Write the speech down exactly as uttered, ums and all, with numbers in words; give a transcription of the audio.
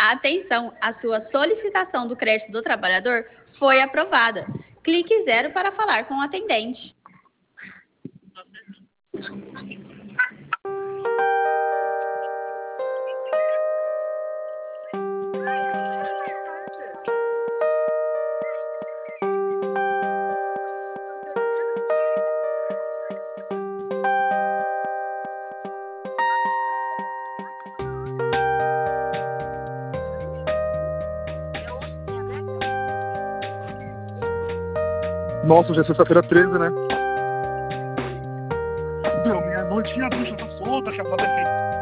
Atenção, a sua solicitação do crédito do trabalhador foi aprovada. Clique zero para falar com o atendente. Nossa, hoje é sexta-feira treze, né? Meu, meia-noite e a bruxa tá solta, chapa da